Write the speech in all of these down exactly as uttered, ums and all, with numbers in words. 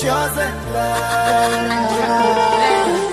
chosen love.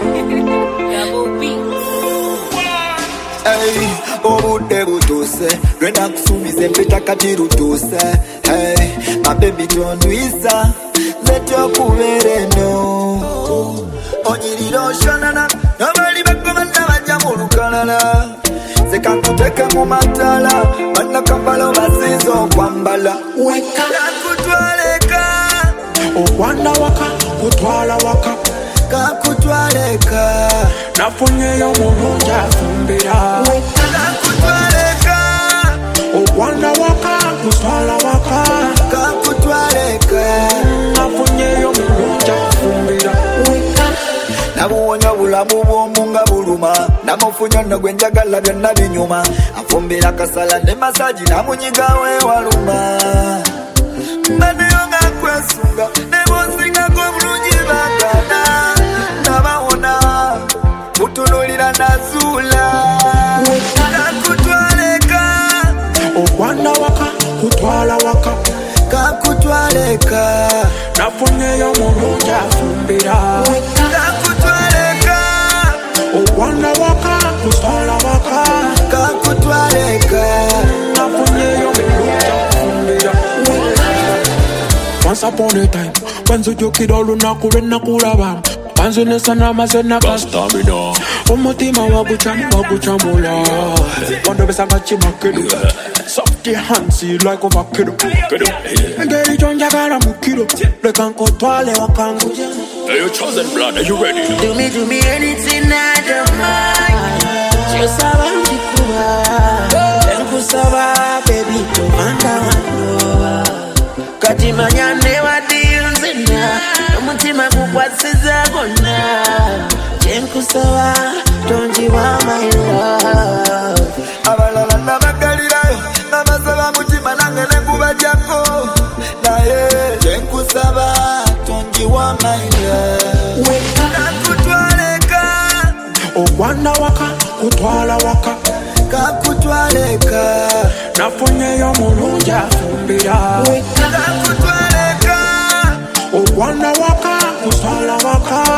Hey, obudde butuse lwenda kusuubiza empeta kati lutuse. Hey, my baby tondwisa nze tyokubeera eno onyirira oshonana nobali bagobana bajja mu lukalala sekankuteke mu matala bannakambala basinza okwambala kakutwaleka okwanda waka kutwala waka kakutwaleka nafunyeyo mulungi afumbira kakutwaleka okwanda waka kutwala waka kakutwaleka nafunyeyo mulungi afumbira nabuwonya bulamu bw'omu nga buluma namufunya nno gwe njagala byonna binyuma afumbira kasala ne masaji namunyigawo ewaluma mbaddeyo nga kwesunga ne bonsingako obulungi bagana nabawona kutunulira nazuula kakutwaleka okwanda waka kutwala waka kakutwaleka nafunyeyo mulungi afumbira kakutwaleka okwanda waka kutwala waka kakutwaleka nafunyeyo mulungi afumbira. Once upon a time banzijukira olunaku lwenakulaba banzunesa n'amazena Bastamina omutima wagucamu wagucamula wandobesa nga kimakedo soft hands like ovakkedo engeri gyonjagala mu kiro leka nkotwale wakanguja. Hey, you chosen blood, are you ready? Do me, do me anything I don't mind. Chosaba ndikuba enkusaba baby tovanda wano kati manyane wadiyunzina omutima gukwasiza gonna enkusaba tonjiwa my love. abalala nabagalirayo nabasaba mutima nange nekubajjako naye enkusaba tonjiwa my love. kakutwaleka okwanda waka kutwala waka kakutwaleka nafunyeyo mulungi afumbira kakutwaleka okwanda waka kutwala waka